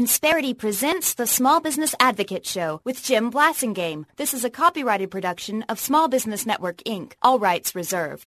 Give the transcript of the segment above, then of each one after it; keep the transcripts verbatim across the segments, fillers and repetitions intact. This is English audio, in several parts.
Insperity presents the Small Business Advocate Show with Jim Blasingame. This is a copyrighted production of Small Business Network, Incorporated. All rights reserved.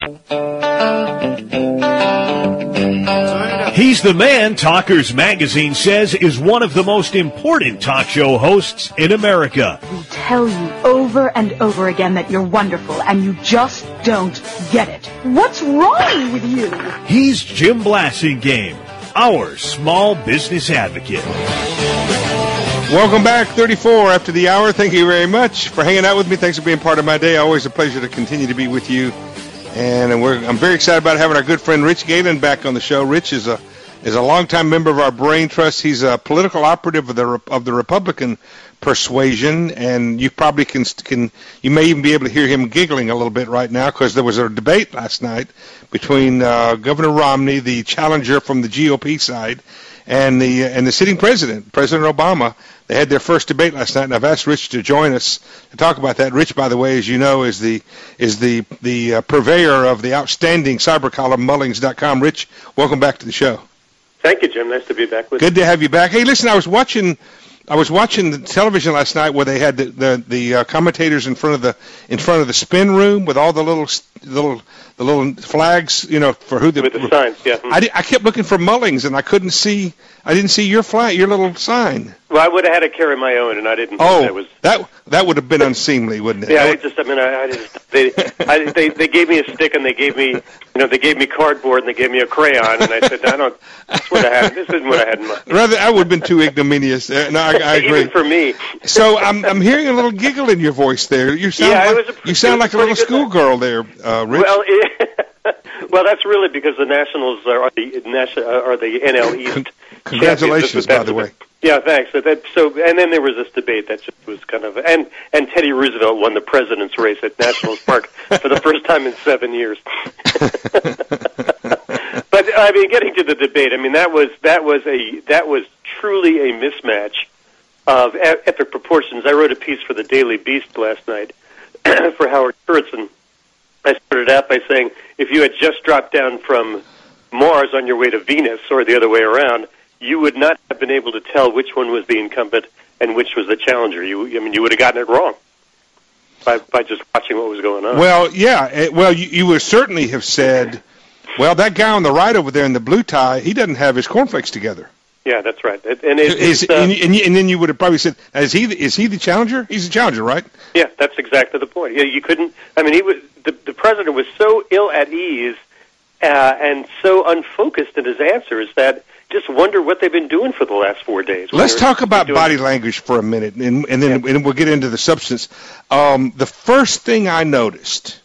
He's the man Talkers Magazine says is one of the most important talk show hosts in America. We tell you over and over again that you're wonderful, and you just don't get it. What's wrong with you? He's Jim Blasingame, our small business advocate. Welcome back, thirty-four after the hour. Thank you very much for hanging out with me. Thanks for being part of my day. Always a pleasure to continue to be with you. And we're, I'm very excited about having our good friend Rich Galen back on the show. Rich is a is a longtime member of our Brain Trust. He's a political operative of the of the Republican persuasion, and you probably can can you may even be able to hear him giggling a little bit right now because there was a debate last night between uh, Governor Romney, the challenger from the G O P side, and the and the sitting president, President Obama. They had their first debate last night, and I've asked Rich to join us to talk about that. Rich, by the way, as you know, is the is the the uh, purveyor of the outstanding cyber column Mullings dot com. Rich, welcome back to the show. Thank you, Jim. Nice to be back with you. Good to have you back. Hey, listen, I was watching I was watching the television last night where they had the the, the uh, commentators in front of the in front of the spin room with all the little little the little flags, you know, for who the with the signs. Yeah. I, did, I kept looking for Mullings and I couldn't see. I didn't see your flag, your little sign. Well, I would have had to carry my own, and I didn't. Oh, that was that that would have been unseemly, wouldn't it? Yeah, I just, I mean, I, I just, they, I, they, they gave me a stick, and they gave me, you know, they gave me cardboard, and they gave me a crayon, and I said, I don't. That's what I had. This isn't what I had in mind. Rather, I would have been too ignominious. Uh, no, I, I agree. Even for me. So I'm I'm hearing a little giggle in your voice there. You sound yeah, like, it was a, you sound like a little schoolgirl there, uh, Rich. Well, it, well, that's really because the Nationals are the national are the N L East. Congratulations, by the way. Yeah, thanks. So, that, so, and then there was this debate that just was kind of, and and Teddy Roosevelt won the president's race at Nationals Park for the first time in seven years. But I mean, getting to the debate, I mean that was that was a that was truly a mismatch of epic proportions. I wrote a piece for the Daily Beast last night for Howard Kurtzen. I started out by saying, if you had just dropped down from Mars on your way to Venus, or the other way around, you would not have been able to tell which one was the incumbent and which was the challenger. You, I mean, you would have gotten it wrong by by just watching what was going on. Well, yeah. It, well, you, you would certainly have said, well, that guy on the right over there in the blue tie, he doesn't have his cornflakes together. Yeah, that's right. And, it, is, uh, and, and, and then you would have probably said, is he the, is he the challenger? He's the challenger, right? Yeah, that's exactly the point. Yeah, you couldn't. I mean, he was the the president was so ill at ease uh, and so unfocused in his answers that just wonder what they've been doing for the last four days. Let's talk about body language for a minute, and, and then yeah. and we'll get into the substance. Um, the first thing I noticed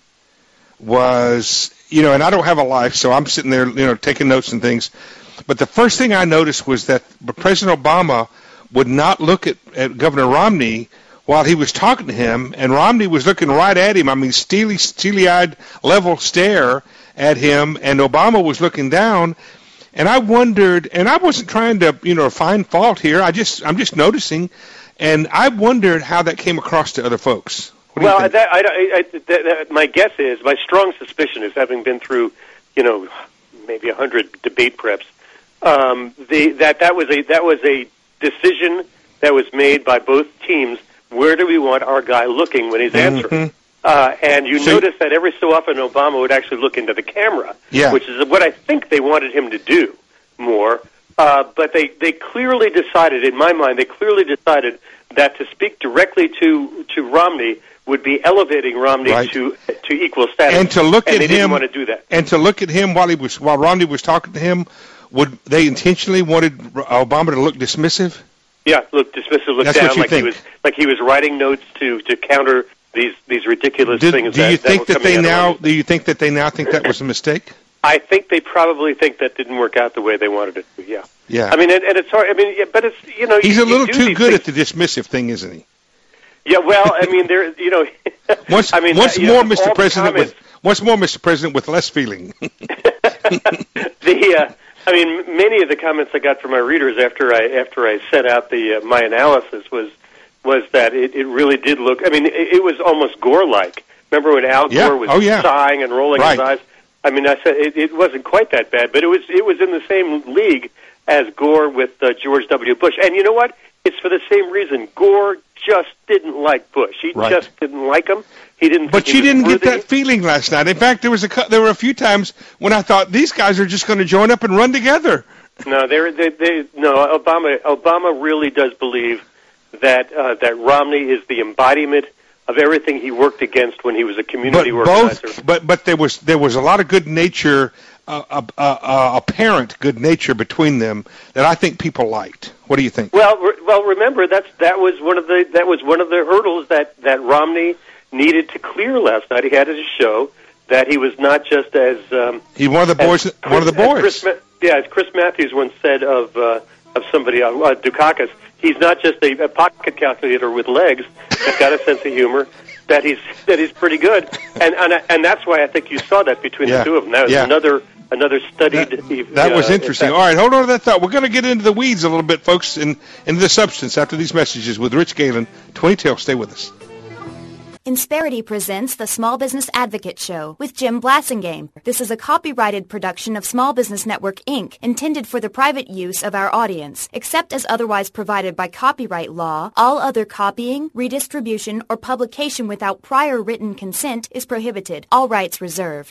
was, you know, and I don't have a life, so I'm sitting there, you know, taking notes and things. But the first thing I noticed was that President Obama would not look at, at Governor Romney while he was talking to him, and Romney was looking right at him. I mean, steely, steely-eyed, level stare at him, and Obama was looking down. And I wondered, and I wasn't trying to, you know, find fault here. I just, I'm just noticing, and I wondered how that came across to other folks. What do well, you think? That, I, I, that, that, my guess is, my strong suspicion is, having been through, you know, maybe a hundred debate preps, um, the, that that was a that was a decision that was made by both teams. Where do we want our guy looking when he's answering? Mm-hmm. Uh, and you so, notice that every so often Obama would actually look into the camera, yeah. which is what I think they wanted him to do more. Uh, but they, they clearly decided, in my mind, they clearly decided that to speak directly to, to Romney would be elevating Romney right. to to equal status. And to look and at they him, didn't want to do that. And to look at him while he was while Romney was talking to him, would they intentionally wanted Obama to look dismissive? Yeah, look dismissive, look That's down what you like think. he was like he was writing notes to, to counter these these ridiculous Did, things. Do you that, think that, that they now? Do you think that they now think that was a mistake? I think they probably think that didn't work out the way they wanted it to. Yeah. Yeah. I mean, and, and it's hard. I mean, yeah, but it's you know. He's you, a little you too good things. at the dismissive thing, isn't he? Yeah. Well, I mean, there. You know. Once, I mean, once you more, know, Mister President, comments, with once more, Mister President, with less feeling. the. Uh, I mean, many of the comments I got from my readers after I after I set out the uh, my analysis was was that it, it really did look. I mean, it, it was almost Gore-like. Remember when Al yeah. Gore was oh, yeah. sighing and rolling right. his eyes? I mean, I said it, it wasn't quite that bad, but it was it was in the same league as Gore with uh, George W. Bush. And you know what? It's for the same reason. Gore just didn't like Bush. He right. just didn't like him. He didn't. But you didn't get that feeling last night. In fact, there was a there were a few times when I thought these guys are just going to join up and run together. No, they they they no. Obama Obama really does believe that uh, that Romney is the embodiment of everything he worked against when he was a community but organizer. Both, but but there was there was a lot of good nature, uh, uh, uh, apparent good nature between them that I think people liked. What do you think? Well, re- well, remember that's that was one of the that was one of the hurdles that, that Romney needed to clear last night. He had to show that he was not just as um, he one of the boys. Chris, one of the boys. Chris, yeah, as Chris Matthews once said of uh, of somebody, uh, Dukakis. He's not just a, a pocket calculator with legs. He's got a sense of humor. That he's that he's pretty good, and and and that's why I think you saw that between yeah. the two of them. That was yeah. another another studied. That, that uh, was interesting. All right, hold on to that thought. We're going to get into the weeds a little bit, folks, and into the substance after these messages with Rich Galen. twenty Tail, stay with us. Insperity presents the Small Business Advocate Show with Jim Blasingame. This is a copyrighted production of Small Business Network, Incorporated, intended for the private use of our audience. Except as otherwise provided by copyright law, all other copying, redistribution, or publication without prior written consent is prohibited. All rights reserved.